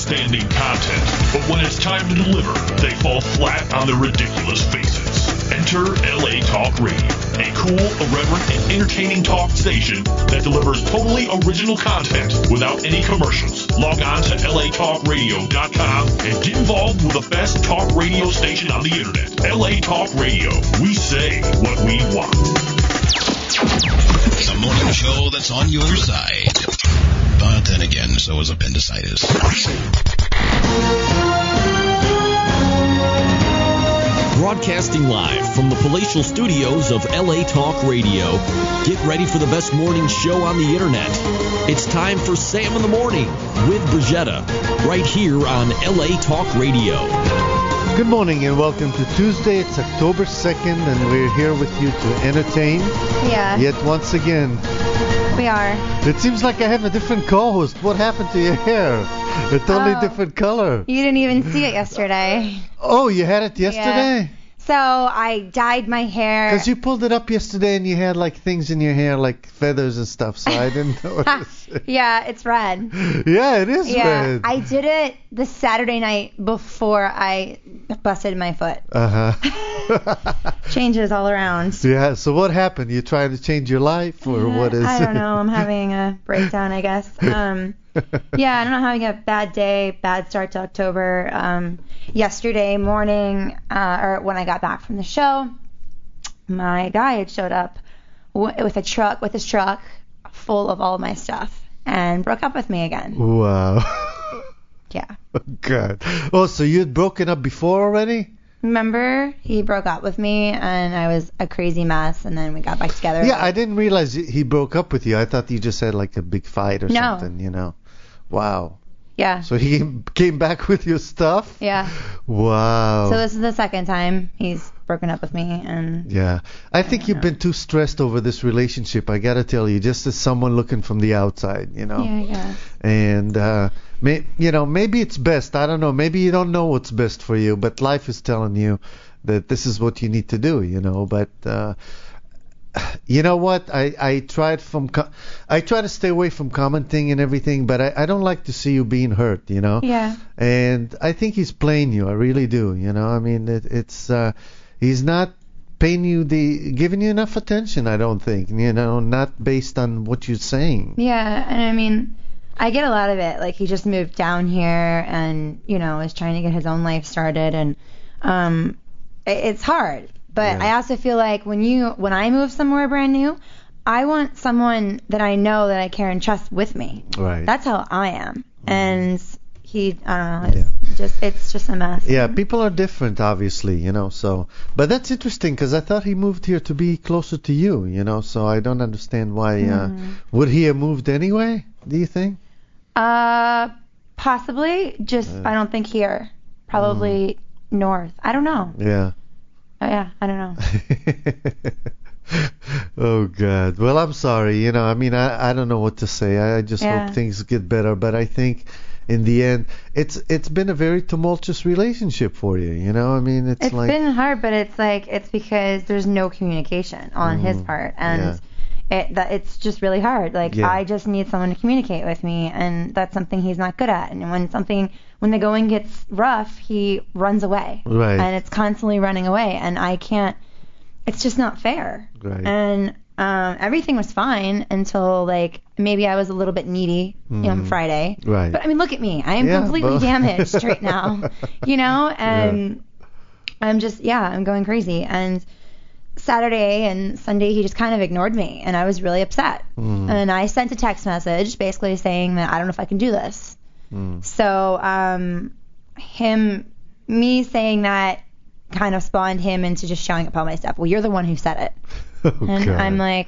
outstanding content, but when it's time to deliver, they fall flat on their ridiculous faces. Enter LA Talk Radio, a cool, irreverent, and entertaining talk station that delivers totally original content without any commercials. Log on to latalkradio.com and get involved with the best talk radio station on the internet. LA Talk Radio. We say what we want. The morning show that's on your side. But then again, so is appendicitis. Broadcasting live from the palatial studios of LA Talk Radio. Get ready for the best morning show on the internet. It's time for Sam in the Morning with Brigetta, right here on LA Talk Radio. Good morning and welcome to Tuesday. It's October 2nd and we're here with you to entertain. Yeah. Yet once again, we are. It seems like I have a different co-host. What happened to your hair? A totally different color. You didn't even see it yesterday. Oh, you had it yesterday? Yeah. So I dyed my hair. Because you pulled it up yesterday and you had like things in your hair like feathers and stuff, so I didn't notice. Yeah, it's red. Yeah, it is red. I did it the Saturday night before I busted my foot. Changes all around. Yeah, so what happened? You trying to change your life or what is it? I don't know. I'm having a breakdown, I guess. Yeah, I don't know, having a bad day, bad start to October. Yesterday morning, or when I got back from the show, my guy had showed up with his truck full of all of my stuff and broke up with me again. Wow. Yeah. Oh, God. Oh, so you had broken up before already? Remember, he broke up with me and I was a crazy mess, and then we got back together. Yeah, I didn't realize he broke up with you. I thought you just had like a big fight or something, you know. Wow. Yeah. So he came back with your stuff? Yeah. Wow. So this is the second time he's broken up with me, and yeah. I think you've been too stressed over this relationship, I gotta tell you, just as someone looking from the outside, you know. Yeah, I guess. And maybe it's best. I don't know. Maybe you don't know what's best for you, but life is telling you that this is what you need to do, you know. But you know what? I try to stay away from commenting and everything, but I don't like to see you being hurt, you know. Yeah. And I think he's playing you. I really do. You know. I mean, he's not giving you enough attention. I don't think. You know, not based on what you're saying. Yeah, and I mean, I get a lot of it. Like, he just moved down here and, you know, is trying to get his own life started, and it's hard. But I also feel like when I move somewhere brand new, I want someone that I know that I care and trust with me. Right. That's how I am. And I don't know, it's just a mess. Yeah, people are different, obviously, you know. So, but that's interesting because I thought he moved here to be closer to you, you know. So I don't understand why. Would he have moved anyway? Do you think? Possibly. Just I don't think here. Probably north. I don't know. Yeah. Oh, yeah, I don't know. Oh, God. Well, I'm sorry. You know, I mean, I don't know what to say. I just hope things get better. But I think in the end, it's been a very tumultuous relationship for you. You know, I mean, it's like... been hard, but it's because there's no communication on his part. And it's just really hard. Like, I just need someone to communicate with me, and that's something he's not good at. And when the going gets rough, he runs away. Right. And it's constantly running away, and I can't. It's just not fair. Right. And everything was fine until, like, maybe I was a little bit needy on Friday. Right. But I mean, look at me. I am completely damaged right now. You know, and I'm just I'm going crazy. And Saturday and Sunday, he just kind of ignored me, and I was really upset. And I sent a text message basically saying that I don't know if I can do this. So me saying that kind of spawned him into just showing up all my stuff. Well, you're the one who said it. Oh, and God. I'm like,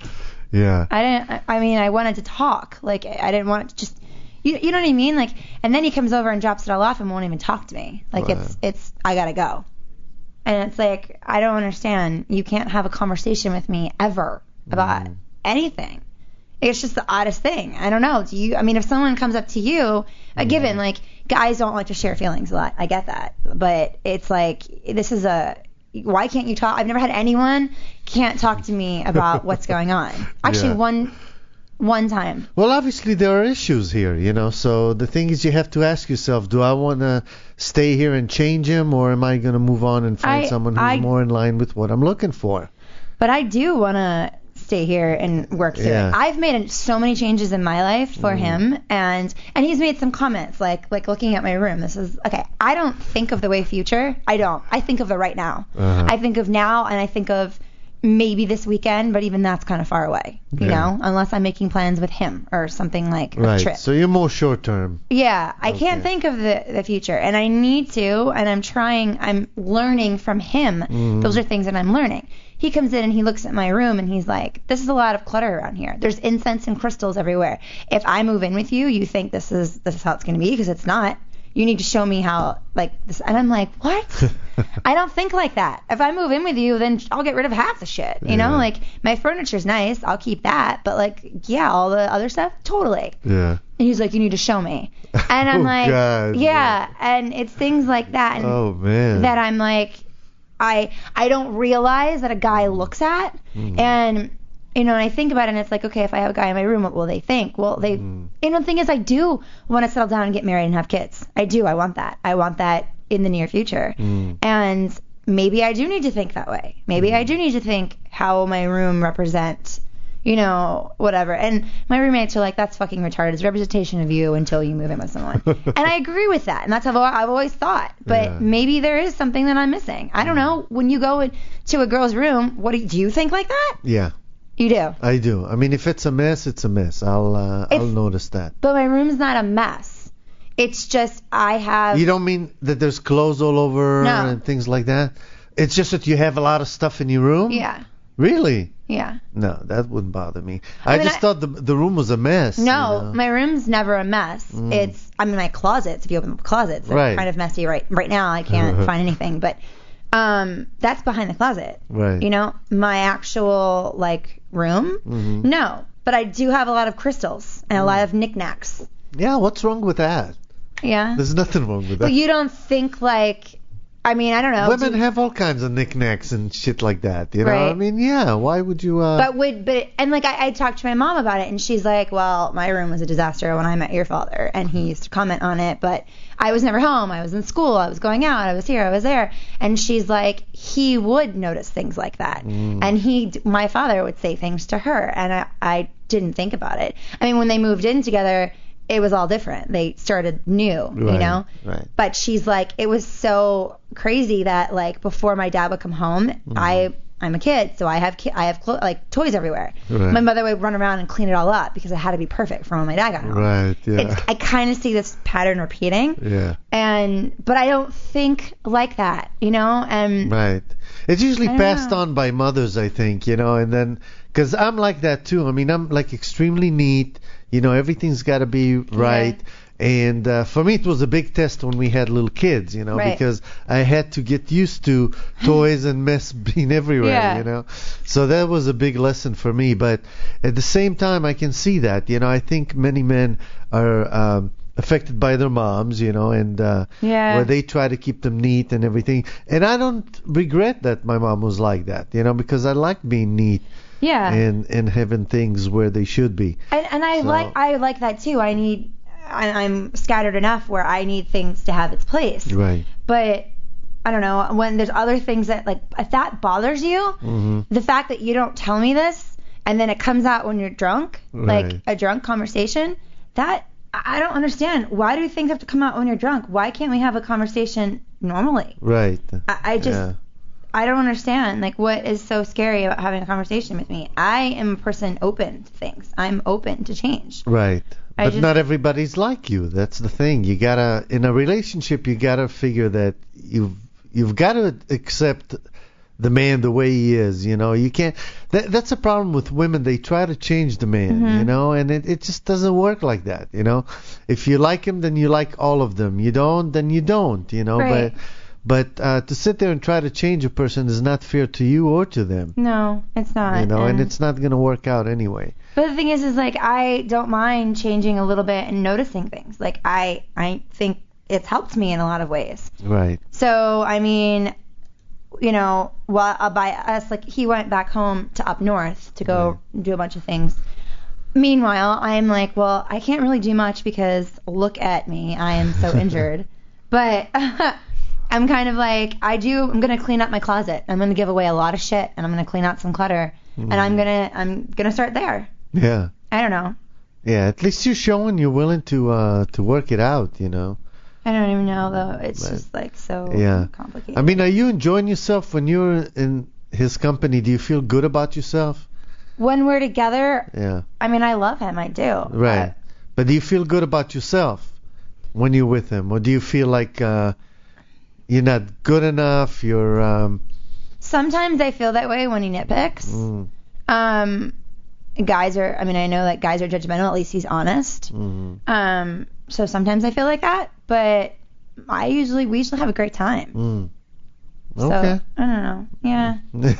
I wanted to talk. Like, I didn't want to just, you know what I mean? Like, and then he comes over and drops it all off and won't even talk to me. Like, it's I gotta go. And it's like, I don't understand. You can't have a conversation with me ever about anything. It's just the oddest thing. I don't know. If someone comes up to you, a given, like, guys don't like to share feelings a lot. I get that. But it's like, why can't you talk? I've never had anyone can't talk to me about what's going on. Actually, One time. Well, obviously there are issues here, you know. So the thing is, you have to ask yourself: do I want to stay here and change him, or am I going to move on and find someone who's more in line with what I'm looking for? But I do want to stay here and work through it. I've made so many changes in my life for him, and he's made some comments like looking at my room. This is okay. I don't think of the way future. I don't. I think of the right now. I think of now, and I think of maybe this weekend, but even that's kind of far away, you know, unless I'm making plans with him or something like a trip. So you're more short term. Yeah, I can't think of the future, and I need to, and I'm learning from him. Those are things that I'm learning. He comes in and he looks at my room and he's like, this is a lot of clutter around here. There's incense and crystals everywhere. If I move in with you, you think this is how it's going to be, because it's not. You need to show me how, like, this. And I'm like, what? I don't think like that. If I move in with you, then I'll get rid of half the shit. You know, like, my furniture's nice. I'll keep that. But, like, yeah, all the other stuff, totally. Yeah. And he's like, you need to show me. And I'm like, God, yeah. And it's things like that. And that I'm like, I don't realize that a guy looks at. And, you know, and I think about it, and it's like, okay, if I have a guy in my room, what will they think? Well, you know, the thing is, I do want to settle down and get married and have kids. I do. I want that. I want that in the near future. And maybe I do need to think that way. Maybe I do need to think how my room represents, you know, whatever. And my roommates are like, that's fucking retarded. It's a representation of you until you move in with someone. And I agree with that. And that's how I've always thought. But maybe there is something that I'm missing. I don't know. When you go to a girl's room, do you think like that? Yeah. You do? I do. I mean, if it's a mess, it's a mess. I'll notice that. But my room's not a mess. It's just I have... You don't mean that there's clothes all over and things like that? It's just that you have a lot of stuff in your room? Yeah. Really? Yeah. No, that wouldn't bother me. I just thought the room was a mess. No, you know? My my room's never a mess. It's, I mean, my closets, if you open the closets, they're kind of messy right now. I can't find anything, but... that's behind the closet. Right. You know, my actual, like, room? No. But I do have a lot of crystals and a lot of knickknacks. Yeah, what's wrong with that? Yeah. There's nothing wrong with that. But you don't think, like, I mean, I don't know. Women have all kinds of knickknacks and shit like that, you know? Right. I mean, yeah, why would you... And, like, I talked to my mom about it, and she's like, well, my room was a disaster when I met your father, and he used to comment on it, but I was never home. I was in school. I was going out. I was here. I was there. And she's like, he would notice things like that. And my father would say things to her, and I didn't think about it. I mean, when they moved in together, it was all different. They started new, you know? Right. But she's like, it was so crazy that, like, before my dad would come home, I'm a kid, so I have like toys everywhere. Right. My mother would run around and clean it all up because it had to be perfect for when my dad got home. Right. Yeah. I kind of see this pattern repeating. Yeah. But I don't think like that, you know. And right. It's usually passed on by mothers, I think, you know, and then because I'm like that too. I mean, I'm like extremely neat. You know, everything's got to be right. Yeah. And for me, it was a big test when we had little kids, you know, because I had to get used to toys and mess being everywhere, you know. So that was a big lesson for me. But at the same time, I can see that, you know, I think many men are affected by their moms, you know, and where they try to keep them neat and everything. And I don't regret that my mom was like that, you know, because I like being neat. Yeah. And having things where they should be. And I like that too. I'm scattered enough where I need things to have its place. Right. But I don't know, when there's other things that, like, if that bothers you, the fact that you don't tell me this and then it comes out when you're drunk, like a drunk conversation, that I don't understand. Why do things have to come out when you're drunk? Why can't we have a conversation normally? Right. I just I don't understand, like, what is so scary about having a conversation with me. I am a person open to things. I'm open to change. Right. But not everybody's like you. That's the thing. You gotta, in a relationship, you gotta figure that you've gotta accept the man the way he is. You know, you can't. That's a problem with women. They try to change the man. You know, and it just doesn't work like that. You know, if you like him, then you like all of them. You don't, then you don't. You know, right. But to sit there and try to change a person is not fair to you or to them. No, it's not. You know, and it's not going to work out anyway. But the thing is like, I don't mind changing a little bit and noticing things. Like, I think it's helped me in a lot of ways. Right. So, I mean, you know, by us, like, he went back home to up north to go do a bunch of things. Meanwhile, I'm like, well, I can't really do much because look at me. I am so injured. But I'm kind of like, I'm going to clean up my closet. I'm going to give away a lot of shit, and I'm going to clean out some clutter. And I'm gonna start there. Yeah. I don't know. Yeah, at least you're showing you're willing to work it out, you know. I don't even know, though. It's just like so complicated. I mean, are you enjoying yourself when you're in his company? Do you feel good about yourself? When we're together, yeah. I mean, I love him. I do. Right. But do you feel good about yourself when you're with him? Or do you feel like you're not good enough? You're... Sometimes I feel that way when he nitpicks. Guys are, I mean, I know that guys are judgmental. At least he's honest. So sometimes I feel like that, but we usually have a great time. Okay. So, I don't know. Yeah.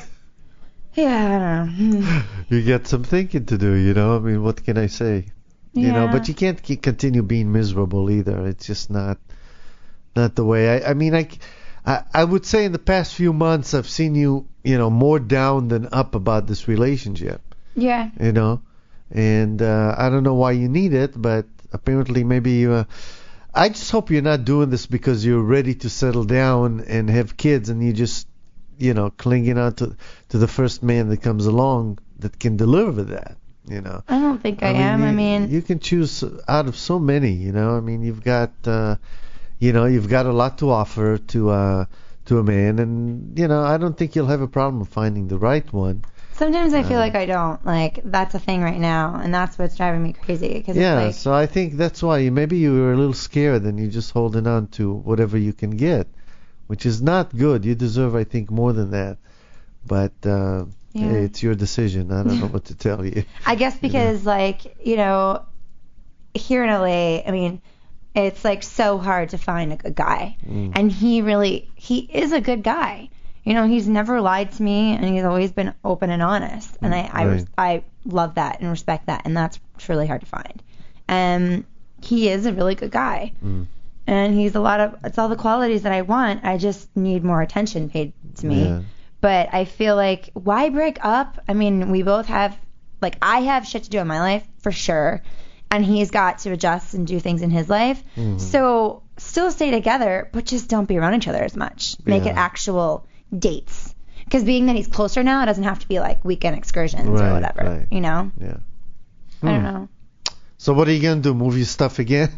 Yeah, I don't know. You got some thinking to do, you know. I mean, what can I say? You know, but you can't continue being miserable either. It's just not the way. I mean, I would say in the past few months I've seen you, you know, more down than up about this relationship. Yeah. You know, and I don't know why you need it, but apparently maybe you. I just hope you're not doing this because you're ready to settle down and have kids, and you just, you know, clinging on to the first man that comes along that can deliver that. You know. I don't think I am. I mean, you can choose out of so many. You know, I mean, you've got. You know, you've got a lot to offer to a man, and you know, I don't think you'll have a problem finding the right one. Sometimes I feel like I don't. Like, that's a thing right now, and that's what's driving me crazy. Cause yeah, it's like, so I think that's why maybe you were a little scared and you're just holding on to whatever you can get, which is not good. You deserve, I think, more than that. But hey, it's your decision. I don't know what to tell you. I guess because, like, you know, here in LA, I mean, it's like so hard to find a good guy. And he is a good guy. You know, he's never lied to me, and he's always been open and honest. And I love that and respect that, and that's truly hard to find. And he is a really good guy. And it's all the qualities that I want. I just need more attention paid to me. Yeah. But I feel like, why break up? I mean, we both have, like, I have shit to do in my life, for sure. And he's got to adjust and do things in his life. So still stay together, but just don't be around each other as much. Make it actual dates. Because being that he's closer now, it doesn't have to be like weekend excursions or whatever. You know? Yeah. I don't know. So what are you going to do? Move your stuff again?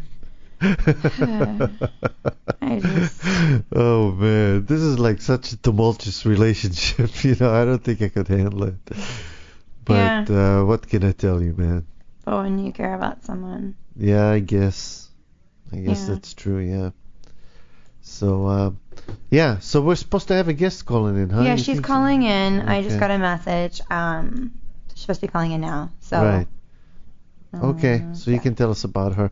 Oh, man. This is like such a tumultuous relationship. You know, I don't think I could handle it. But what can I tell you, man? But when you care about someone. Yeah, I guess that's true, yeah. So, so we're supposed to have a guest calling in, huh? Yeah, she's calling in. Okay. I just got a message. She's supposed to be calling in now. So. Right. Okay, so you can tell us about her.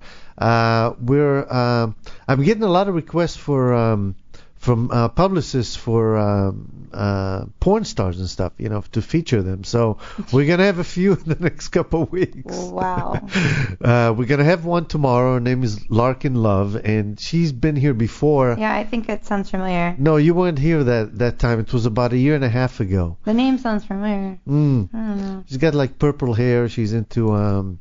I'm getting a lot of requests from publicists for porn stars and stuff, you know, to feature them. So we're going to have a few in the next couple of weeks. Wow. We're going to have one tomorrow. Her name is Larkin Love, and she's been here before. Yeah, I think it sounds familiar. No, you weren't here that time. It was about 1.5 years ago. The name sounds familiar. I don't know. She's got like purple hair. She's into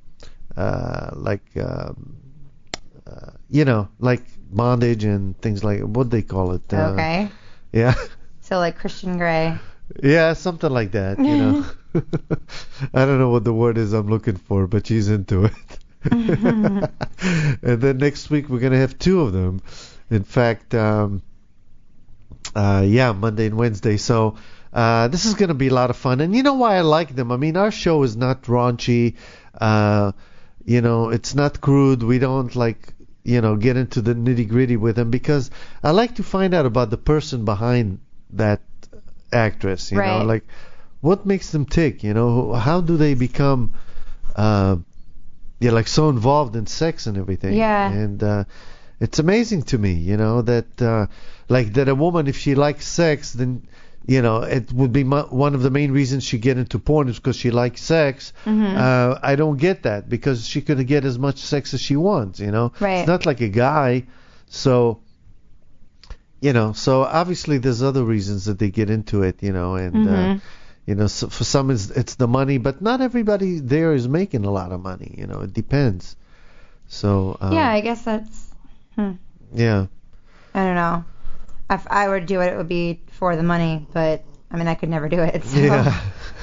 you know, like bondage and things like, what they call it. Okay. Yeah. So like Christian Grey. Yeah, something like that, you know. I don't know what the word is I'm looking for, but she's into it. And then next week we're going to have 2 of them. In fact, Monday and Wednesday. So this is going to be a lot of fun. And you know why I like them? I mean, our show is not raunchy. You know, it's not crude. We don't get into the nitty gritty with them, because I like to find out about the person behind that actress. You know, like what makes them tick. You know, how do they become, like so involved in sex and everything. Yeah. And it's amazing to me, you know, that that a woman, if she likes sex, then, you know, it would be one of the main reasons she get into porn is because she likes sex. I don't get that, because she could get as much sex as she wants, you know. Right. It's not like a guy. So, you know, so obviously there's other reasons that they get into it, you know, and, So for some it's the money, but not everybody there is making a lot of money. It depends. So yeah, I guess that's. Yeah. I don't know. If I were to do it, it would be for the money, but I mean, I could never do it. So. Yeah.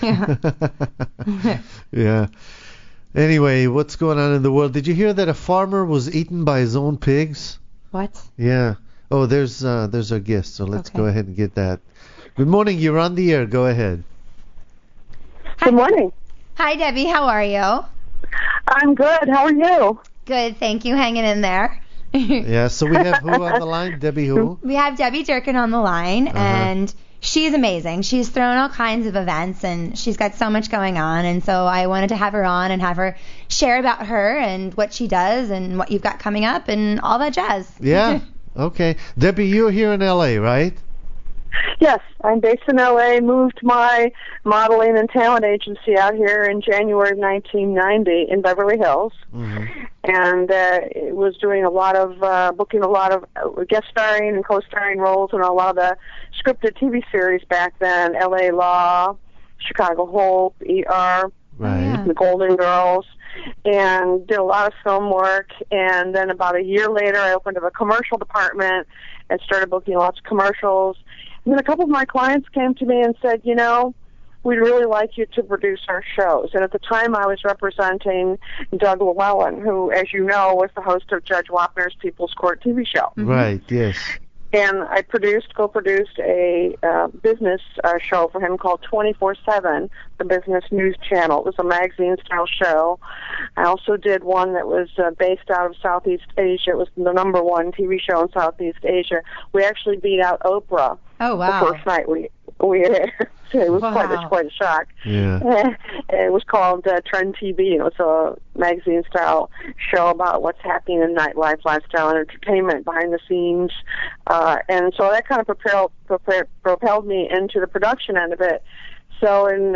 Yeah. Yeah. Anyway, what's going on in the world? Did you hear that a farmer was eaten by his own pigs? What? Yeah. Oh, there's our guest, so let's go ahead and get that. Good morning. You're on the air. Go ahead. Good morning. Hi, Debbie. How are you? I'm good. How are you? Good, thank you. Hanging in there. Yeah, so we have who on the line? Debbie who? We have Debbie Durkin on the line, and she's amazing. She's thrown all kinds of events, and she's got so much going on, and so I wanted to have her on and have her share about her and what she does and what you've got coming up and all that jazz. Yeah, okay. Debbie, you're here in L.A., right? Yes, I'm based in L.A., moved my modeling and talent agency out here in January of 1990 in Beverly Hills, and it was doing a lot of, booking a lot of guest starring and co-starring roles in a lot of the scripted TV series back then, L.A. Law, Chicago Hope, ER, The Golden Girls, and did a lot of film work, and then about a year later I opened up a commercial department and started booking lots of commercials. And then a couple of my clients came to me and said, we'd really like you to produce our shows. And at the time, I was representing Doug Llewellyn, who, as you know, was the host of Judge Wapner's People's Court TV show. Right, yes. And I co-produced a business show for him called 24/7, the Business News Channel. It was a magazine-style show. I also did one that was based out of Southeast Asia. It was the #1 TV show in Southeast Asia. We actually beat out Oprah. Oh, wow. The first night we aired. It was quite a shock. Yeah. It was called Trend TV. It was a magazine-style show about what's happening in nightlife, lifestyle, and entertainment behind the scenes. And so that kind of propelled me into the production end of it. So in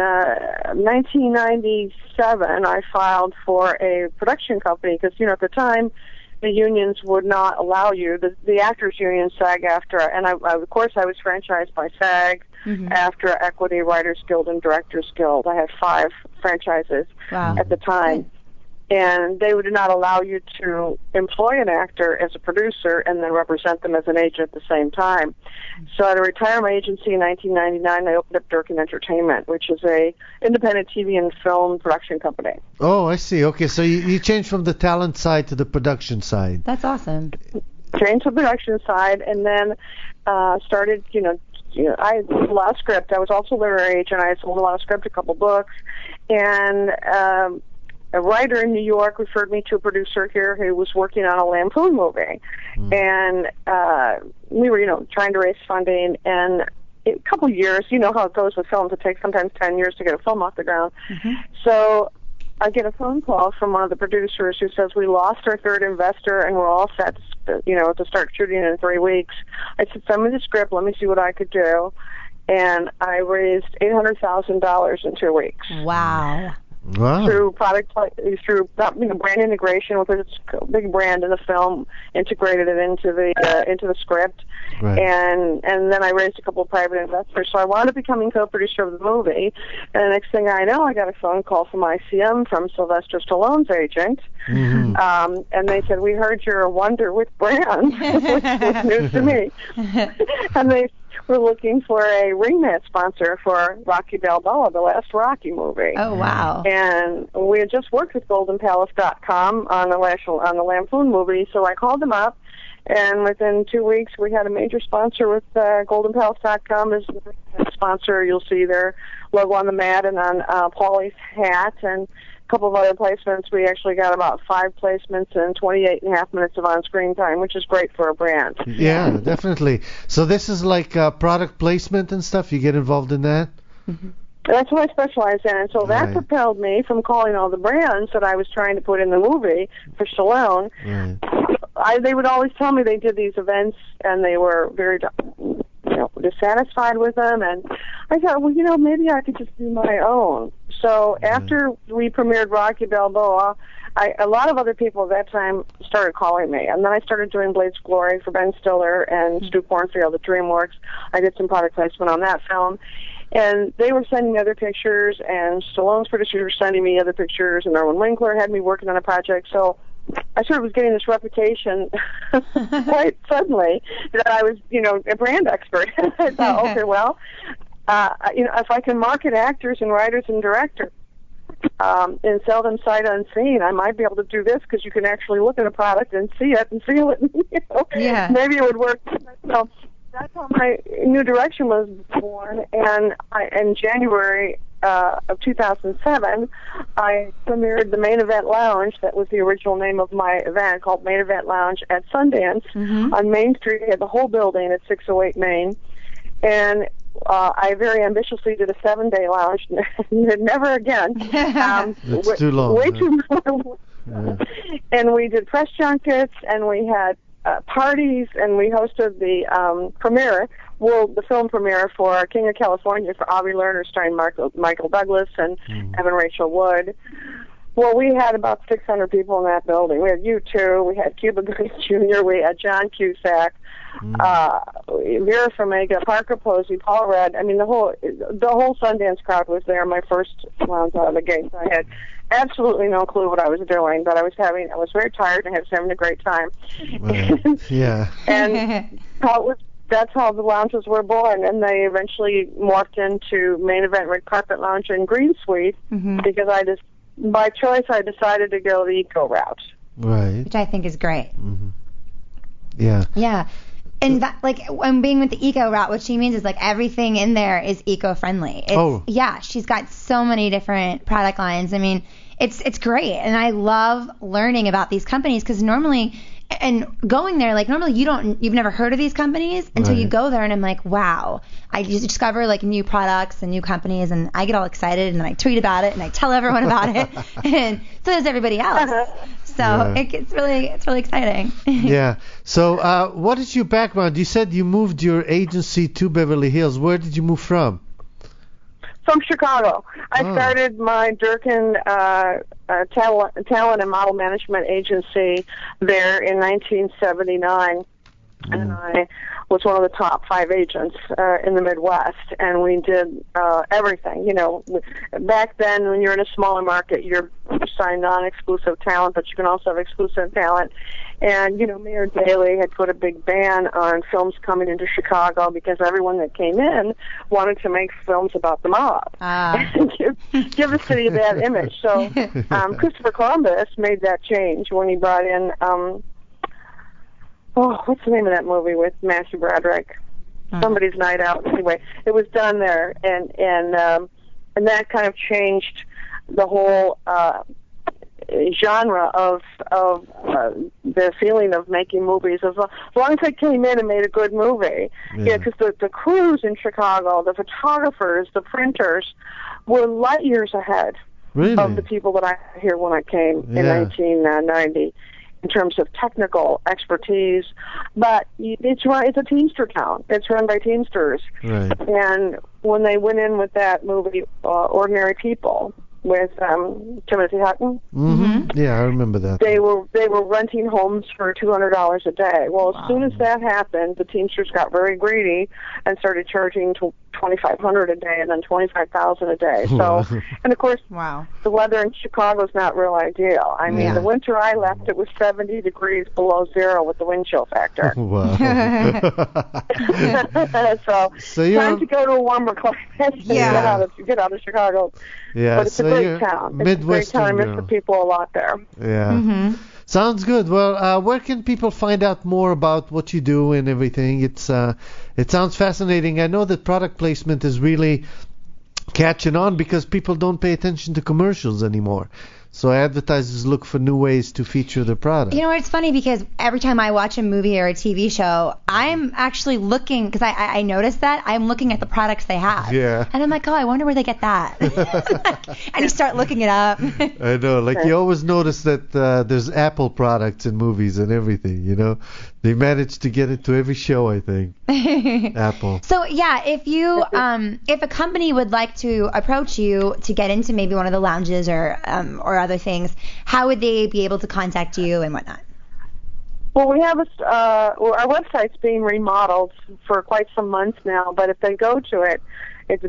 1997, I filed for a production company because, at the time, the unions would not allow you. The actors union, SAG-AFTRA, and I of course I was franchised by SAG, AFTRA, Equity, Writers Guild, and Directors Guild. I had 5 franchises at the time. And they would not allow you to employ an actor as a producer and then represent them as an agent at the same time. So I had to retire my agency in 1999. I opened up Durkin Entertainment, which is a independent TV and film production company. Oh, I see. Okay, so you changed from the talent side to the production side. That's awesome. Changed to the production side, and then started, I sold a lot of script. I was also a literary agent. I sold a lot of script, a couple books, and a writer in New York referred me to a producer here who was working on a Lampoon movie. And we were, trying to raise funding. And a couple years, you know how it goes with films. It takes sometimes 10 years to get a film off the ground. So I get a phone call from one of the producers who says, we lost our third investor and we're all set, to start shooting in 3 weeks. I said, send me the script. Let me see what I could do. And I raised $800,000 in 2 weeks. Wow. Wow. Through brand integration with its big brand in the film, integrated it into the script, and then I raised a couple of private investors. So I wound up becoming co-producer of the movie, and the next thing I know, I got a phone call from ICM from Sylvester Stallone's agent, and they said, "We heard you're a wonder with brand," which was news to me, and they were looking for a ring mat sponsor for Rocky Balboa, the last Rocky movie. Oh, wow. And we had just worked with GoldenPalace.com on the Lampoon movie, so I called them up, and within 2 weeks we had a major sponsor with GoldenPalace.com as the sponsor. You'll see their logo on the mat and on Paulie's hat, and a couple of other placements. We actually got about 5 placements and 28.5 minutes of on-screen time, which is great for a brand. Yeah, definitely. So this is like product placement and stuff? You get involved in that? That's what I specialize in, and so that propelled me from calling all the brands that I was trying to put in the movie for Stallone. They would always tell me they did these events, and they were very dissatisfied with them, and I thought, well, maybe I could just do my own. So after we premiered Rocky Balboa, a lot of other people at that time started calling me, and then I started doing Blades of Glory for Ben Stiller and Stu Cornfield at DreamWorks. I did some product placement on that film, And they were sending me other pictures, and Stallone's producers were sending me other pictures, and Erwin Winkler had me working on a project. So I sort of was getting this reputation quite suddenly that I was, a brand expert. I thought, okay, well, if I can market actors and writers and directors and sell them sight unseen, I might be able to do this because you can actually look at a product and see it and feel it. Yeah. Maybe it would work. So that's how my new direction was born. And in January of 2007, I premiered the Main Event Lounge. That was the original name of my event, called Main Event Lounge at Sundance on Main Street. I had the whole building at 608 Main. And I very ambitiously did a 7-day lounge. Never again. It's too long. Way too long. Yeah. And we did press junkets, and we had parties, and we hosted the premiere, the film premiere for King of California for Avi Lerner, starring Michael Douglas and Evan Rachel Wood. Well, we had about 600 people in that building. We had U2, we had Cuba Gooding Jr., we had John Cusack, Vera Farmiga, Parker Posey, Paul Rudd. I mean, the whole Sundance crowd was there. My first lounge out of the gate. So I had absolutely no clue what I was doing, but I was very tired and I was having a great time. Yeah. And that's how the lounges were born, and they eventually morphed into Main Event Red Carpet Lounge and Green Suite because by choice, I decided to go the eco route. Right. Which I think is great. Mm-hmm. Yeah. Yeah. And that, I'm being with the eco route, what she means is everything in there is eco-friendly. Yeah, she's got so many different product lines. I mean, it's great. And I love learning about these companies because normally, and going there, normally you've never heard of these companies until you go there, and I'm like, wow. I just discover new products and new companies, and I get all excited, and then I tweet about it, and I tell everyone about it, and so does everybody else. So it's really exciting. Yeah. So what is your background? You said you moved your agency to Beverly Hills. Where did you move from? From Chicago. I started my Durkin talent and model management agency there in 1979, and I was one of the top 5 agents in the Midwest, and we did everything. Back then, when you're in a smaller market, you're signed non-exclusive talent, but you can also have exclusive talent. And, Mayor Daley had put a big ban on films coming into Chicago because everyone that came in wanted to make films about the mob and give the city a bad image. So Christopher Columbus made that change when he brought in, what's the name of that movie with Matthew Broderick? Somebody's Night Out. Anyway, it was done there, and that kind of changed the whole genre of the feeling of making movies. As long as they came in and made a good movie, because the crews in Chicago, the photographers, the printers, were light years ahead of the people that I here when I came in 1990. In terms of technical expertise, but it's a Teamster town. It's run by Teamsters, and when they went in with that movie, Ordinary People, with Timothy Hutton. Yeah, I remember that. They were renting homes for $200 a day. Well, as soon as that happened, the Teamsters got very greedy and started charging $2,500 a day, and then $25,000 a day. So, and of course, the weather in Chicago is not real ideal. I mean, the winter I left, it was 70 degrees below zero with the wind chill factor. Wow. So time to go to a warmer climate. Get out of Chicago. Yeah, but it's a great town. It's a great town. I miss the people a lot there. Yeah. Sounds good. Well, where can people find out more about what you do and everything? It sounds fascinating. I know that product placement is really catching on because people don't pay attention to commercials anymore. So advertisers look for new ways to feature their product. It's funny because every time I watch a movie or a TV show, I'm actually looking, because I noticed that, I'm looking at the products they have. Yeah. And I'm like, I wonder where they get that. And you start looking it up. I know. You always notice that there's Apple products in movies and everything, They managed to get into every show, I think. Apple. So, if you, if a company would like to approach you to get into maybe one of the lounges or other things, how would they be able to contact you and whatnot? Well, we have our website's being remodeled for quite some months now, but if they go to it, It's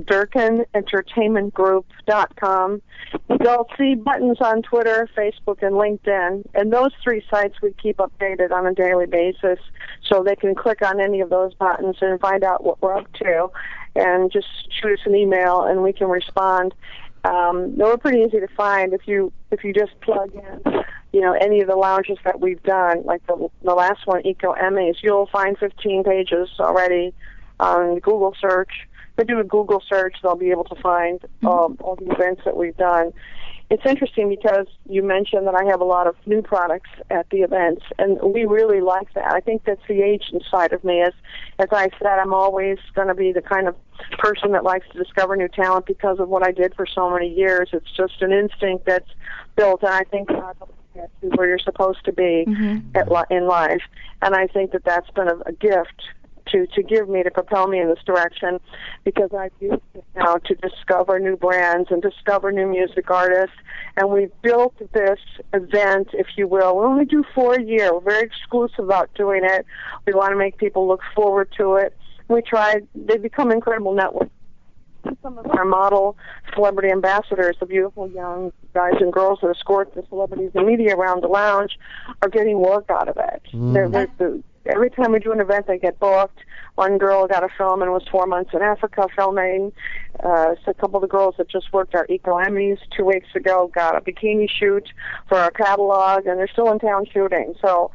DurkinEntertainmentGroup.com. You'll see buttons on Twitter, Facebook, and LinkedIn. And those 3 sites we keep updated on a daily basis, so they can click on any of those buttons and find out what we're up to. And just shoot us an email, and we can respond. We're pretty easy to find if you just plug in, any of the lounges that we've done, like the last one, Eco Emmys. You'll find 15 pages already on Google search. If they do a Google search, they'll be able to find all the events that we've done. It's interesting because you mentioned that I have a lot of new products at the events, and we really like that. I think that's the agent side of me. As I said, I'm always going to be the kind of person that likes to discover new talent because of what I did for so many years. It's just an instinct that's built, and I think that's where you're supposed to be in life. And I think that that's been a gift to give me, to propel me in this direction, because I've used it now to discover new brands and discover new music artists. And we've built this event, if you will. We only do 4 a year. We're very exclusive about doing it. We want to make people look forward to it. They become incredible networks. Some of our model celebrity ambassadors, the beautiful young guys and girls that escort the celebrities and media around the lounge, are getting work out of it. Every time we do an event, they get booked. One girl got a film and was 4 months in Africa filming. So a couple of the girls that just worked our Eco Emmys 2 weeks ago got a bikini shoot for our catalog, and they're still in town shooting. So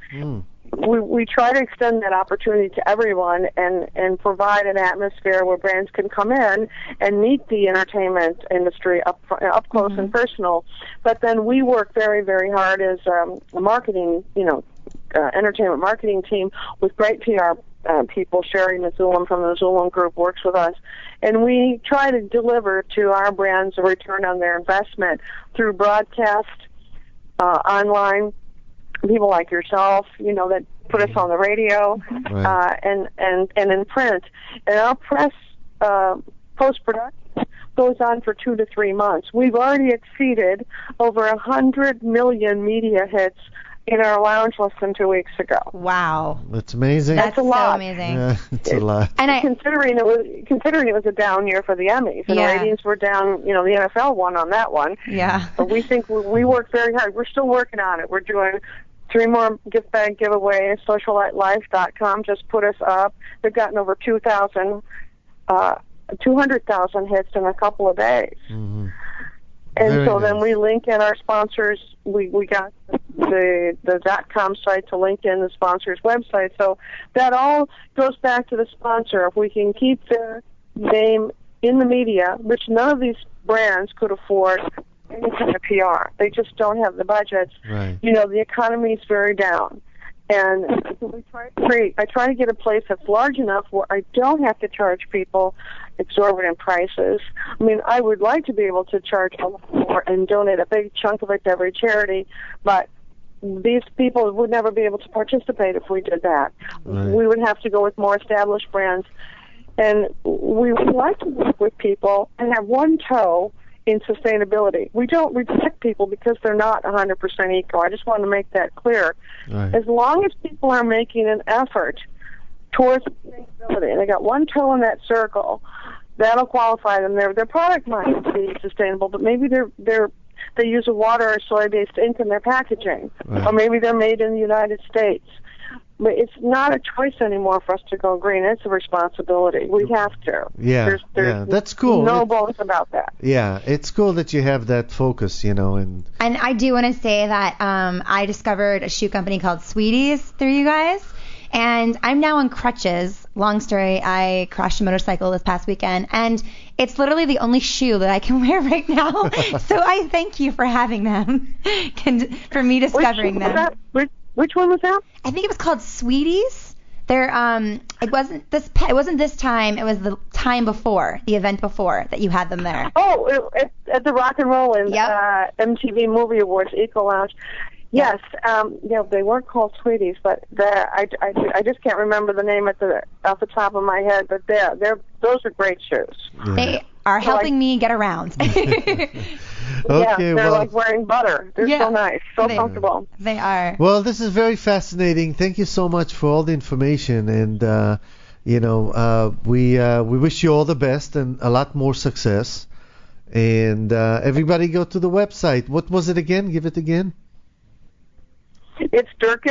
we try to extend that opportunity to everyone and provide an atmosphere where brands can come in and meet the entertainment industry up close and personal. But then we work very, very hard as a marketing, entertainment marketing team with great PR people. Sherry Mithulam from the Zulam Group works with us, and we try to deliver to our brands a return on their investment through broadcast, online, people like yourself, that put us on the radio, and in print. And our press post-production goes on for 2 to 3 months. We've already exceeded over 100 million media hits in our lounge less than 2 weeks ago. Wow, that's amazing. That's a lot. So amazing. Yeah, it's a lot. And considering it was a down year for the Emmys, and ratings were down. The NFL won on that one. Yeah. But we think we worked very hard. We're still working on it. We're doing 3 more gift bag giveaways. Socialitelife.com just put us up. They've gotten over 200,000 hits in a couple of days. Mm-hmm. And Very so nice. then we link in our sponsors. We got the .com site to link in the sponsor's website. So that all goes back to the sponsor. If we can keep their name in the media, which none of these brands could afford any kind of PR. They just don't have the budgets. Right. The economy is very down. And so I try to get a place that's large enough where I don't have to charge people exorbitant prices. I mean, I would like to be able to charge a lot more and donate a big chunk of it to every charity, but these people would never be able to participate if we did that. Right. We would have to go with more established brands. And we would like to work with people and have one toe in sustainability. We don't reject people because they're not 100% eco. I just want to make that clear. Right. As long as people are making an effort towards sustainability, and they got one toe in that circle, that'll qualify them. Their product might be sustainable, but maybe they use a water or soy-based ink in their packaging, Right. or maybe they're made in the United States. But it's not a choice anymore for us to go green. It's a responsibility. We have to. Yeah, There's that's cool. No bones about that. Yeah, it's cool that you have that focus, and I do want to say that I discovered a shoe company called Sweeties through you guys, and I'm now on crutches. Long story, I crashed a motorcycle this past weekend, and it's literally the only shoe that I can wear right now. So I thank you for having them, for me discovering them. Which one was that? I think it was called Sweeties. They're it wasn't this time. It was the time before, the event before that you had them there. Oh, at the Rock and Roll and MTV Movie Awards Eco Lounge. Yes, they weren't called Sweeties, but I just can't remember the name off the top of my head. But those are great shoes. Yeah. They are helping me get around. Okay, they're like wearing butter. They're so nice, so comfortable. They are. Well, this is very fascinating. Thank you so much for all the information, and we wish you all the best and a lot more success. And everybody go to the website. What was it again? Give it again. It's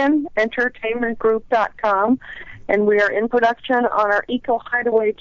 DurkinEntertainmentGroup.com, and we are in production on our Eco Hideaway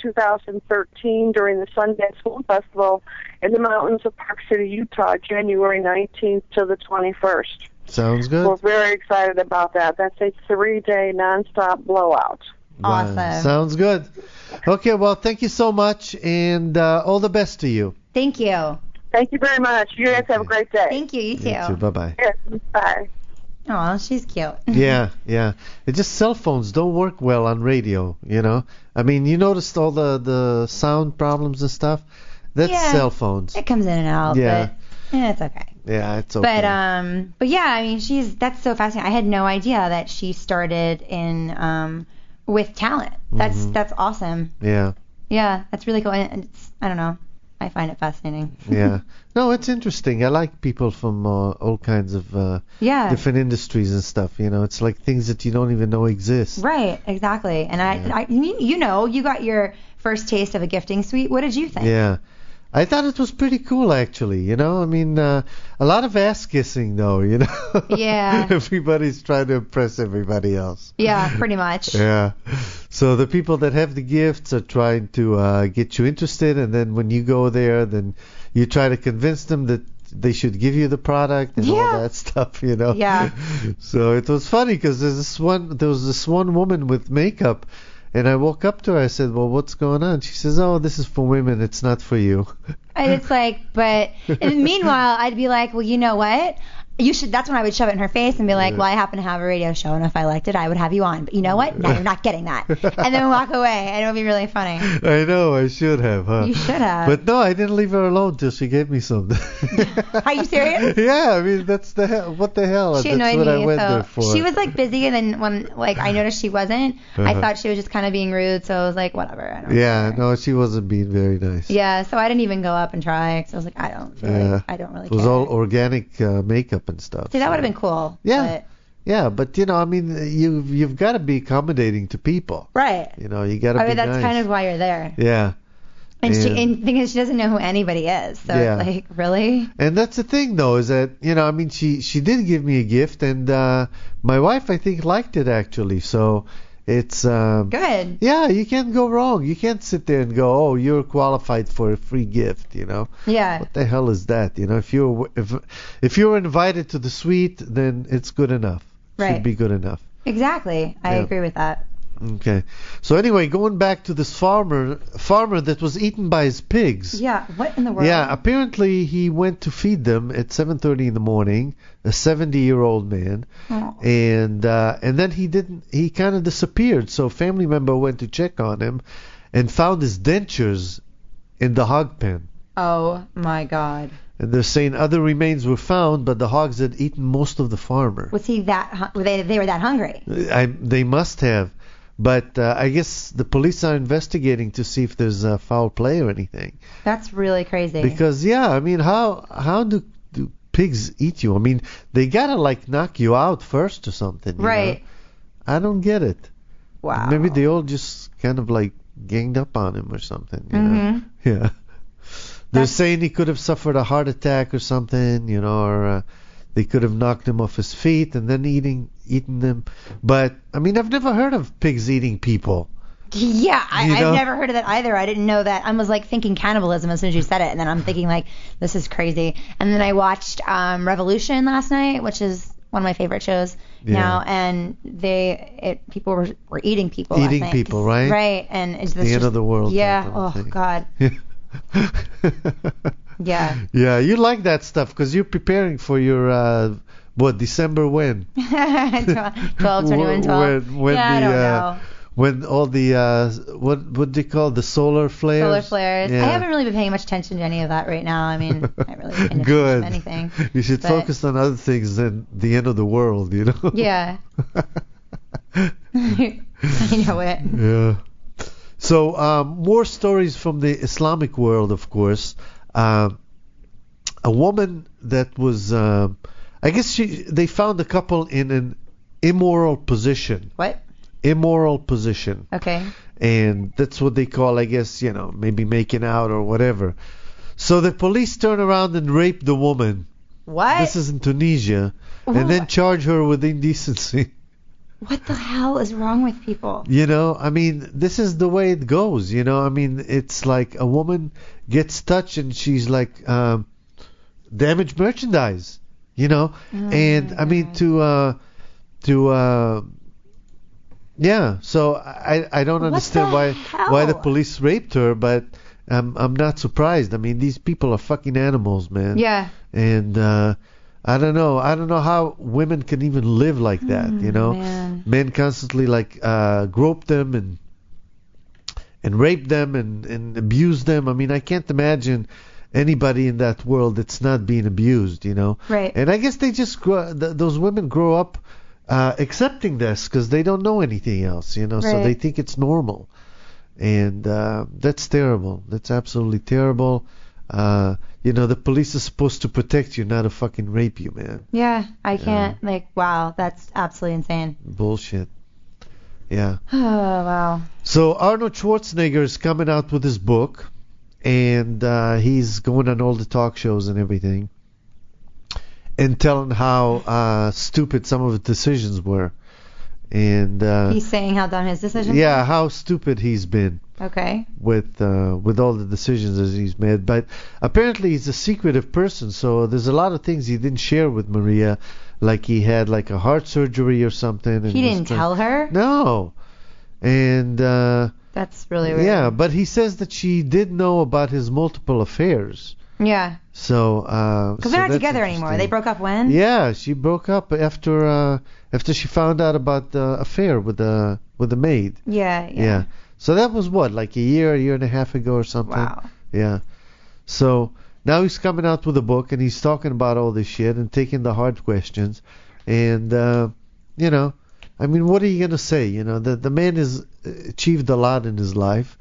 2013 during the Sundance Film Festival in the mountains of Park City, Utah, January 19th to the 21st. Sounds good. We're very excited about that. That's a 3-day nonstop blowout. Awesome. Sounds good. Okay, well, thank you so much, and all the best to you. Thank you. Thank you very much. You guys have a great day. Thank you. You too. You too. Bye-bye. Yes, bye. Oh, she's cute. Yeah. It's just cell phones don't work well on radio, I mean, you noticed all the sound problems and stuff? That's cell phones. It comes in and out, Yeah. but it's okay. Yeah, it's okay. But yeah, I mean, that's so fascinating. I had no idea that she started in with talent. That's awesome. Yeah. Yeah, that's really cool. And it's, I don't know. I find it fascinating. Yeah. No, it's interesting. I like people from all kinds of different industries and stuff. It's like things that you don't even know exist. Right, exactly. And I you got your first taste of a gifting suite. What did you think? Yeah. I thought it was pretty cool, actually. I mean, a lot of ass kissing, though. Yeah. Everybody's trying to impress everybody else. Yeah, pretty much. Yeah. So the people that have the gifts are trying to get you interested, and then when you go there, then you try to convince them that they should give you the product and all that stuff. Yeah. So it was funny because there was this one woman with makeup. And I woke up to her. I said, "Well, what's going on?" She says, "Oh, this is for women. It's not for you." And it's like, and meanwhile, I'd be like, "Well, you know what? You should." That's when I would shove it in her face and be like, "Well, I happen to have a radio show, and if I liked it, I would have you on. But you know what? Now you're not getting that." And then walk away, and it would be really funny. I know. I should have, huh? You should have. But no, I didn't leave her alone till she gave me something. Are you serious? Yeah. I mean, that's the hell. What the hell? She that's annoyed what me. I went there for. She was like busy, and then when I noticed she wasn't, I thought she was just kind of being rude. So I was like, whatever. I don't care. No, she wasn't being very nice. Yeah. So I didn't even go up and try because I was like, I don't really It was all organic makeup and stuff. See, that would have been cool. Yeah. But, yeah, but I mean, you've got to be accommodating to people. Right. You got to be nice. I mean, that's kind of why you're there. Yeah. And the thing is, she doesn't know who anybody is. So it's like, really? And that's the thing, though, is that, I mean, she did give me a gift, and my wife, I think, liked it, actually. So it's... good. Yeah, you can't go wrong. You can't sit there and go, oh, you're qualified for a free gift, Yeah. What the hell is that? If you're invited to the suite, then it's good enough. Right. Should be good enough. Exactly. I agree with that. Okay. So anyway, going back to this farmer that was eaten by his pigs. Yeah. What in the world? Yeah. Apparently, he went to feed them at 7:30 in the morning. A 70-year-old man, and then he kind of disappeared. So a family member went to check on him, and found his dentures in the hog pen. Oh my God. And they're saying other remains were found, but the hogs had eaten most of the farmer. Was he that? They were that hungry? They must have. But I guess the police are investigating to see if there's foul play or anything. That's really crazy. Because, I mean, how do pigs eat you? I mean, they gotta knock you out first or something. Right. I don't get it. Wow. Maybe they all just kind of ganged up on him or something. Yeah. They're saying he could have suffered a heart attack or something, or they could have knocked him off his feet and then eaten them. But I mean, I've never heard of pigs eating people. Yeah, I've never heard of that either. I didn't know that. I was thinking cannibalism as soon as you said it, and then I'm thinking this is crazy. And then I watched Revolution last night, which is one of my favorite shows now, and people were eating people. Eating people, right? Right, and it's the end of the world. Yeah. Oh God. Yeah. Yeah, you like that stuff because you're preparing for your December when? 12, 21, 12. When I don't know. When all the what do you call the solar flares? Solar flares. Yeah. I haven't really been paying much attention to any of that right now. I mean, I haven't really paying attention Good. to anything. You should focus on other things than the end of the world, Yeah. I know it. Yeah. So more stories from the Islamic world, of course. A woman that was, I guess they found a couple in an immoral position. What? immoral position. Okay. And that's what they call, I guess, maybe making out or whatever. So the police turn around and rape the woman. What? This is in Tunisia. And then charge her with indecency. What the hell is wrong with people? This is the way it goes. It's like a woman gets touched and she's like damaged merchandise. And so I don't understand why the police raped her, but I'm not surprised. These people are fucking animals, man. Yeah. And I don't know how women can even live like that. Man. Men constantly grope them and rape them and abuse them. I can't imagine anybody in that world that's not being abused. Right. And I guess they just those women grow up accepting this because they don't know anything else. Right. So they think it's normal. And that's terrible. That's absolutely terrible. The police is supposed to protect you, not to fucking rape you, man. Yeah, I can't. Wow, that's absolutely insane. Bullshit. Yeah. Oh, wow. So Arnold Schwarzenegger is coming out with his book, and he's going on all the talk shows and everything, and telling how stupid some of his decisions were. And he's saying how dumb his decisions yeah, were? how stupid he's been. Okay. With all the decisions that he's made. But apparently he's a secretive person, so there's a lot of things he didn't share with Maria, like he had a heart surgery or something. And he didn't tell her? No. And that's really weird. Yeah, but he says that she did know about his multiple affairs. Yeah. So because they're not together anymore. They broke up when? Yeah, she broke up after she found out about the affair with the maid. Yeah. So that was a year and a half ago or something. Wow. Yeah. So now he's coming out with a book and he's talking about all this shit and taking the hard questions. And what are you gonna say? The man has achieved a lot in his life,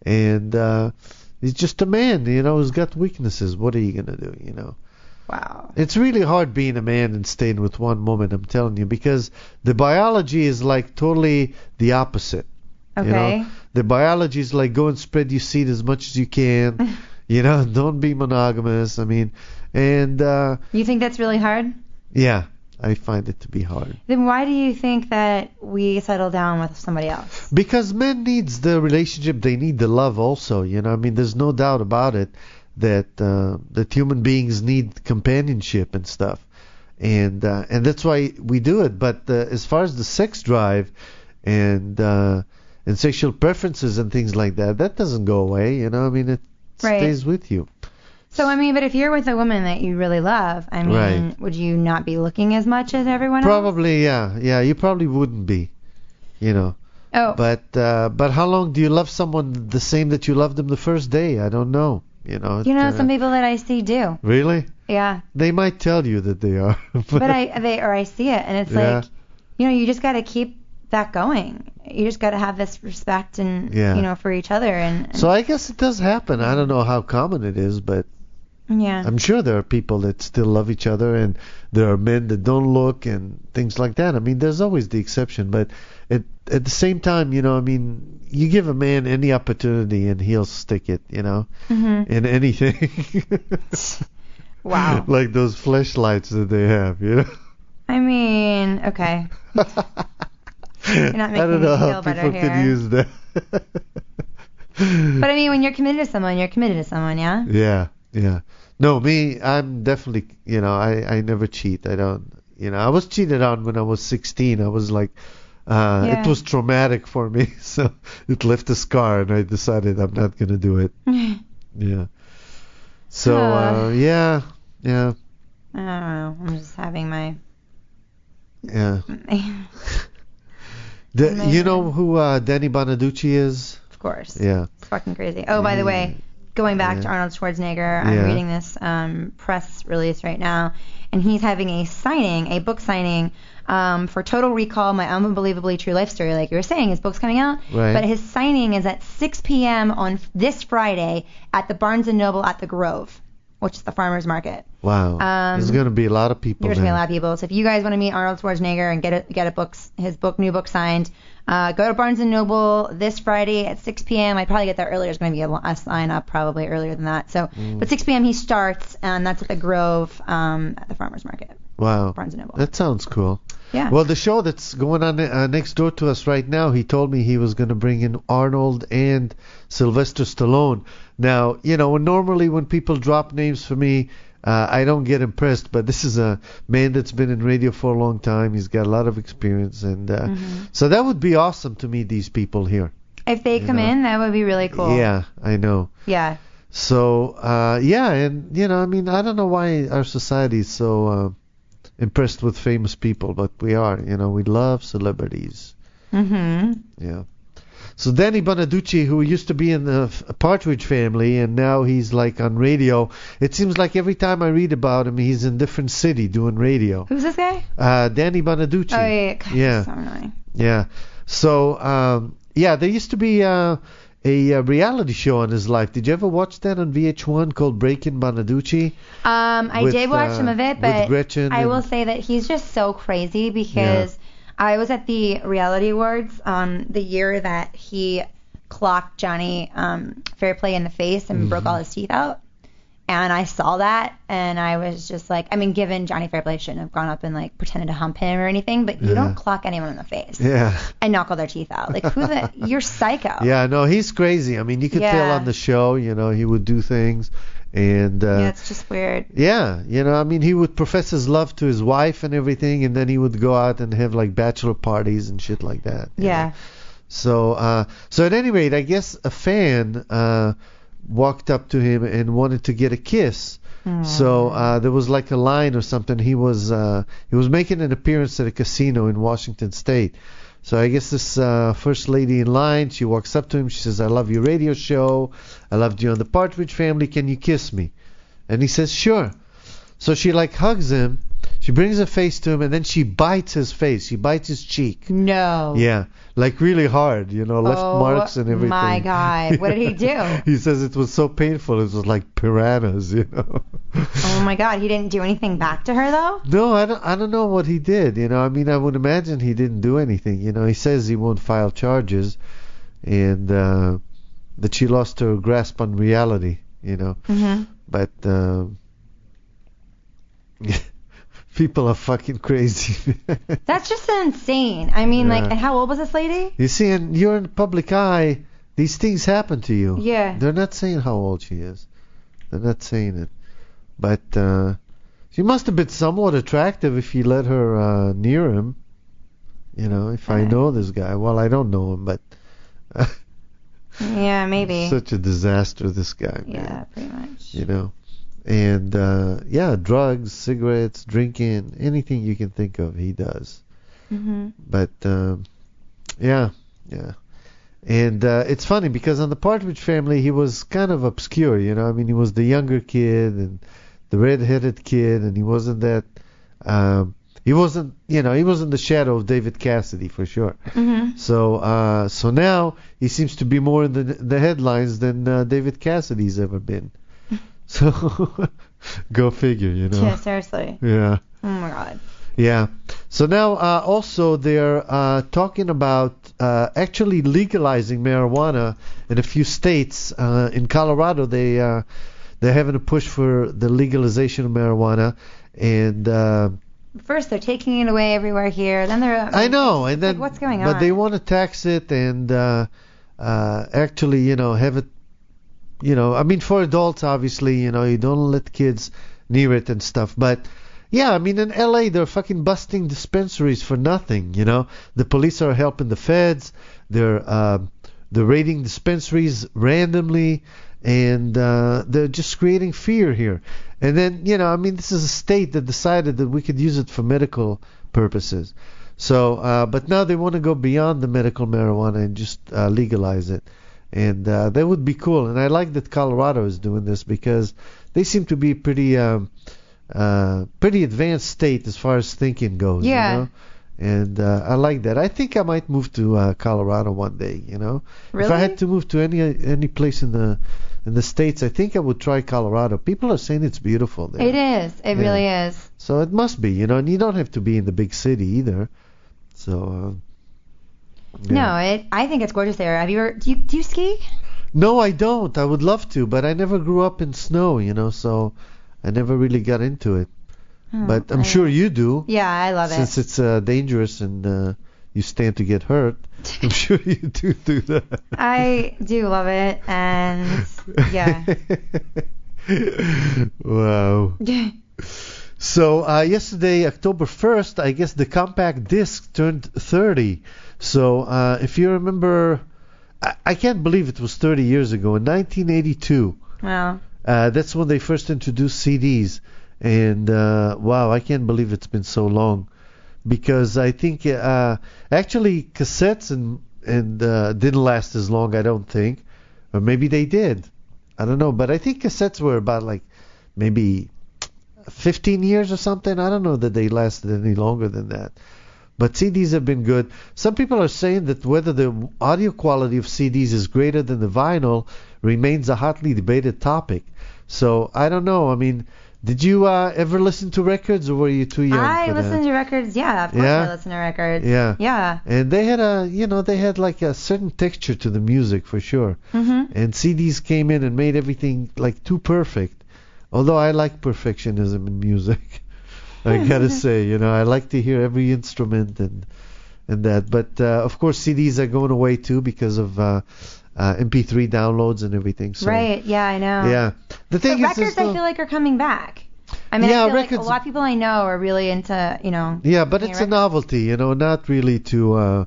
and he's just a man, who's got weaknesses. What are you gonna do? Wow. It's really hard being a man and staying with one woman, I'm telling you, because the biology is totally the opposite. Okay. The biology is go and spread your seed as much as you can. Don't be monogamous. And you think that's really hard? Yeah, I find it to be hard. Then why do you think that we settle down with somebody else? Because men needs the relationship, they need the love also. There's no doubt about it that human beings need companionship and stuff, and that's why we do it. But as far as the sex drive and sexual preferences and things like that doesn't go away. It stays with you. So but if you're with a woman that you really love, right. Would you not be looking as much as everyone else? Probably, yeah. You probably wouldn't be, Oh. But how long do you love someone the same that you loved them the first day? I don't know. Some people that I see do. Really? Yeah. They might tell you that they are. but I see it, and it's you just got to keep that going. You just got to have this respect and for each other and so I guess it does happen. I don't know how common it is, but yeah, I'm sure there are people that still love each other, and there are men that don't look and things like that. There's always the exception, but at the same time, you give a man any opportunity and he'll stick it, mm-hmm. in anything. Wow. Like those fleshlights that they have, okay. You're not making I don't know me feel how better people here. could use that. But when you're committed to someone, yeah? Yeah. No, me, I'm definitely, I never cheat. I don't, I was cheated on when I was 16. I was it was traumatic for me. So it left a scar, and I decided I'm not going to do it. Yeah. So, yeah. I don't know. I'm just having my... Yeah. You know who Danny Bonaducci is? Of course. Yeah. It's fucking crazy. Oh, by the way, going back to Arnold Schwarzenegger, I'm reading this press release right now, and he's having a book signing for Total Recall, My Unbelievably True Life Story, like you were saying. His book's coming out, right. But his signing is at 6 p.m. on this Friday at the Barnes & Noble at the Grove. which is the farmers market. Wow. There's going to be a lot of people There's there. going to be a lot of people. So if you guys want to meet Arnold Schwarzenegger and get his new book signed, go to Barnes & Noble this Friday at 6 p.m. I'd probably get there earlier. There's going to be a sign up probably earlier than that. So, But 6 p.m. he starts, and that's at the Grove at the farmers market. Wow. Barnes & Noble. That sounds cool. Yeah. Well, the show that's going on next door to us right now, he told me he was going to bring in Arnold and Sylvester Stallone. Now, normally when people drop names for me, I don't get impressed, but this is a man that's been in radio for a long time. He's got a lot of experience, and so that would be awesome to meet these people here. If they come in, that would be really cool. Yeah, I know. Yeah. So, and, I don't know why our society is so impressed with famous people, but we are. We love celebrities. Mm-hmm. Yeah. So Danny Bonaducci, who used to be in the Partridge Family, and now he's like on radio. It seems like every time I read about him, he's in a different city doing radio. Who's this guy? Danny Bonaducci. Oh, yeah. God, yeah. So annoying. Yeah. So, there used to be a reality show on his life. Did you ever watch that on VH1 called Breaking Bonaducci? I did watch some of it, but I will say that he's just so crazy because I was at the Reality Awards the year that he clocked Johnny Fairplay in the face and broke all his teeth out. And I saw that, and I was just like, given Johnny Fairplay shouldn't have gone up and like pretended to hump him or anything, but you don't clock anyone in the face and knock all their teeth out. Like, you're psycho. Yeah, no, he's crazy. You could tell on the show, he would do things. And it's just weird. Yeah, he would profess his love to his wife and everything, and then he would go out and have like bachelor parties and shit like that. Yeah. So at any rate, I guess a fan walked up to him and wanted to get a kiss. So there was like a line or something. He was making an appearance at a casino in Washington State. So I guess this first lady in line, she walks up to him. She says, "I love your radio show. I loved you on the Partridge Family. Can you kiss me?" And he says, "Sure." So she like hugs him. She brings her face to him, and then she bites his face. She bites his cheek. No. Yeah, like really hard, left marks and everything. Oh my God. What did he do? He says it was so painful. It was like piranhas, Oh my God. He didn't do anything back to her though? No, I don't know what he did. I would imagine he didn't do anything. He says he won't file charges, and that she lost her grasp on reality. Mm-hmm. But people are fucking crazy. That's just insane. And how old was this lady? You see, and you're in the public eye, these things happen to you. Yeah. They're not saying how old she is. They're not saying it. But she must have been somewhat attractive if he let her near him. If I know this guy. Well, I don't know him, but... yeah, maybe. Such a disaster, this guy. Yeah, man. pretty much. And drugs, cigarettes, drinking, anything you can think of, he does. Mm-hmm. But yeah. And it's funny because on the Partridge Family, he was kind of obscure. He was the younger kid and the red-headed kid, and he wasn't that. He wasn't the shadow of David Cassidy for sure. Mm-hmm. So now he seems to be more in the headlines than David Cassidy's ever been. So, go figure, Yeah, seriously. Yeah. Oh my God. Yeah. So now also they're talking about actually legalizing marijuana in a few states. In Colorado, they're having a push for the legalization of marijuana, and first they're taking it away everywhere here. Then they're I know, and then what's going on? But they want to tax it and actually, have it. For adults, obviously, you don't let kids near it and stuff. But, yeah, in LA, they're fucking busting dispensaries for nothing, The police are helping the feds. They're raiding dispensaries randomly. And they're just creating fear here. And then, this is a state that decided that we could use it for medical purposes. So, but now they want to go beyond the medical marijuana and just legalize it. And that would be cool. And I like that Colorado is doing this because they seem to be pretty advanced state as far as thinking goes. Yeah. And I like that. I think I might move to Colorado one day. Really? If I had to move to any place in the in the States, I think I would try Colorado. People are saying it's beautiful there. It is. It really is. So it must be, and you don't have to be in the big city either. So. No, I think it's gorgeous there. Have you ever? Do you ski? No, I don't. I would love to, but I never grew up in snow, so I never really got into it. But I'm sure you do. Yeah, I love it. Since it's dangerous and you stand to get hurt, I'm sure you do that. I do love it, and yeah. Wow. So yesterday, October 1st, I guess the compact disc turned 30. So if you remember, I can't believe it was 30 years ago, in 1982. Wow. That's when they first introduced CDs. And wow, I can't believe it's been so long. Because I think actually cassettes and didn't last as long, I don't think. Or maybe they did. I don't know. But I think cassettes were about like maybe 15 years or something. I don't know that they lasted any longer than that. But CDs have been good. Some people are saying that whether the audio quality of CDs is greater than the vinyl remains a hotly debated topic. So I don't know. I mean, did you ever listen to records, or were you too young I listened to records. Yeah, of course I listened to records. Yeah. Yeah. And they had they had like a certain texture to the music for sure. Mm-hmm. And CDs came in and made everything like too perfect. Although I like perfectionism in music. I gotta say, I like to hear every instrument and that. But of course, CDs are going away too because of MP3 downloads and everything. So, right? Yeah, I know. Yeah. The thing is, records I feel like are coming back. I mean, I feel like a lot of people I know are really into, Yeah, but it's a novelty, not really to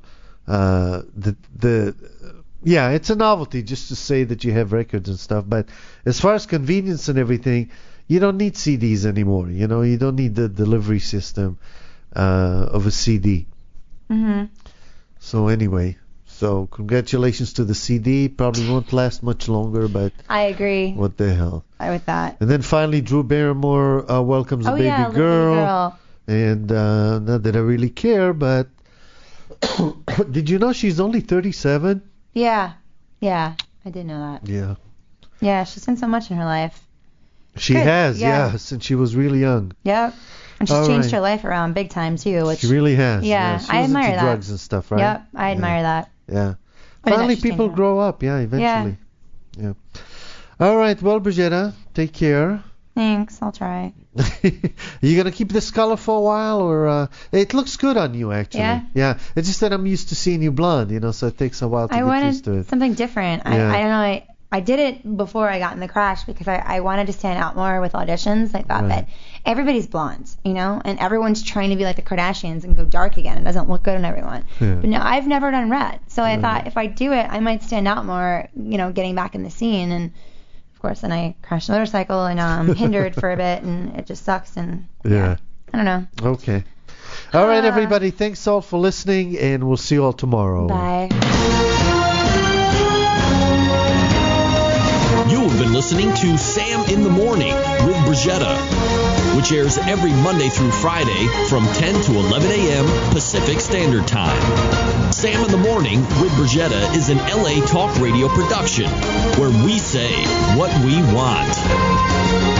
yeah, it's a novelty just to say that you have records and stuff. But as far as convenience and everything, you don't need CDs anymore. You don't need the delivery system of a CD. Mhm. So anyway, congratulations to the CD. Probably won't last much longer, but I agree. What the hell? With that. And then finally, Drew Barrymore welcomes a baby girl. And not that I really care, but did you know she's only 37? Yeah, I did know that. Yeah. Yeah, she's done so much in her life. She has, since she was really young. Yep. And she's changed her life around big time too. Which she really has. Yeah, she I admire into that. Drugs and stuff, right? Yep, I admire that. Yeah. Finally, people grow up. Yeah, eventually. Yeah. All right. Well, Brigitta, take care. Thanks. I'll try. You gonna keep this color for a while, or it looks good on you actually? Yeah. Yeah. It's just that I'm used to seeing you blonde, so it takes a while to get used to it. I wanted something different. Yeah. I don't know. I did it before I got in the crash because I wanted to stand out more with auditions. I thought that everybody's blonde, and everyone's trying to be like the Kardashians and go dark again. It doesn't look good on everyone. Yeah. But no, I've never done red. So I thought if I do it, I might stand out more, getting back in the scene. And of course, then I crashed a motorcycle and I'm hindered for a bit, and it just sucks. And I don't know. Okay. All right, everybody. Thanks all for listening, and we'll see you all tomorrow. Bye. You have been listening to Sam in the Morning with Brigitta, which airs every Monday through Friday from 10 to 11 a.m. Pacific Standard Time. Sam in the Morning with Brigitta is an LA Talk Radio production where we say what we want.